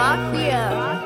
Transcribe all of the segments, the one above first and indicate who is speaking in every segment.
Speaker 1: Mafia.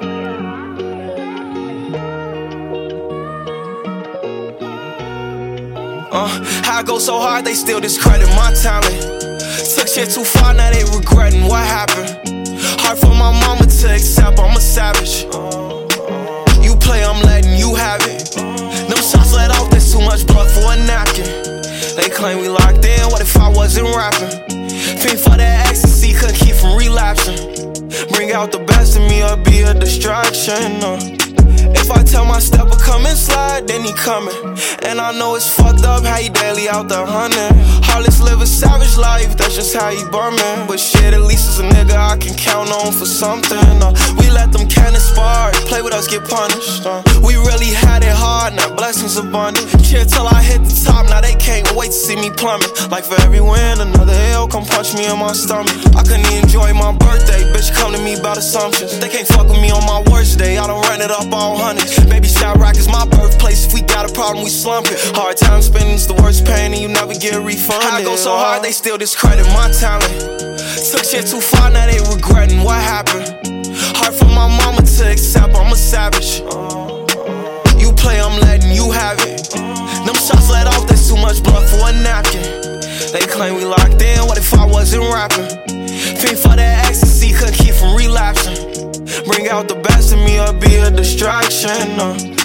Speaker 2: I go so hard, they still discredit my talent. Took shit too far, now they regretting what happened. Hard for my mama to accept, I'm a savage. You play, I'm letting you have it. Them shots let off, there's too much blood for a napkin. They claim we locked in, what if I wasn't rapping? Fiend for that ecstasy, couldn't keep from relapsing. Bring out the best in me or be a distraction. If I tell my stepper come and slide, then he coming. And I know it's fucked up how he daily out there hunting. Heartless live a savage life, that's just how he bumming. But shit, at least as a nigga I can count on for something. We let them cannons spark, play with us, get punished. We really had it hard, now blessings abundant. Chill till I hit the top, now they can't wait to see me plummet. Like for every win, another L come punch me in my stomach. I couldn't even enjoy my birthday, bitch come to me about assumptions. They can't fuck with me on my worst day, I done ran it up all hundreds. Baby Shot Rock is my birthplace, if we got a problem we slump it. Hard time spending's the worst pain and you never get refunded. I go so hard they still discredit my talent. Took shit too far, now they regretting what happened. Hard for my mama to accept, I'm a savage. You play, I'm letting you have it. Them shots let off, there's too much blood for a napkin. They claim we locked in, what if I wasn't rapping? Fiend for that ecstasy, couldn't keep from relapsing. Bring out the best in me or be a distraction.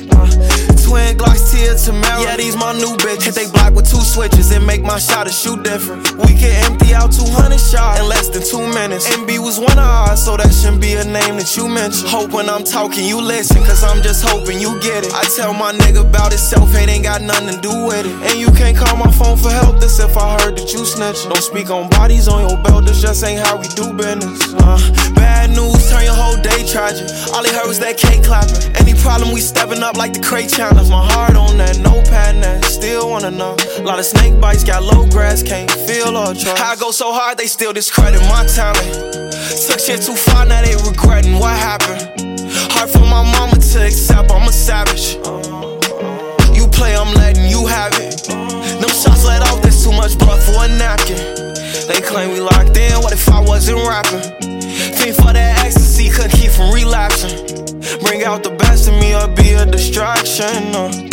Speaker 2: Twin Glocks, Tia Tamara, yeah, these my new bitches. Hit they block with 2 switches and make my shot shoot different. We can empty out 200 shots in less than 2 minutes. MB was one of ours, so that shouldn't be a name that you mention. Hope when I'm talking you listen, cause I'm just hoping you get it. I tell my nigga about himself, it ain't got nothing to do with it. And you can't call my phone for help, this if I heard that you snitching. Don't speak on bodies on your belt, this just ain't how we do business. Bad news, turn your whole day tragic. All they heard was that cake clapping. Any problem, we stepping up like the crate challenge. My heart on that, no pattern that, still wanna know. Lot of snake bites, got low grass, can't feel or trust. I go so hard, they still discredit my talent. Took shit too far, now they regretting what happened. Hard for my mama to accept, I'm a savage. You play, I'm letting you have it. Them shots let off, there's too much blood for a napkin. They claim we locked in, what if I wasn't rapping? Fiend for that ecstasy, couldn't keep from relapsing. Bring out the best in me or be a distraction.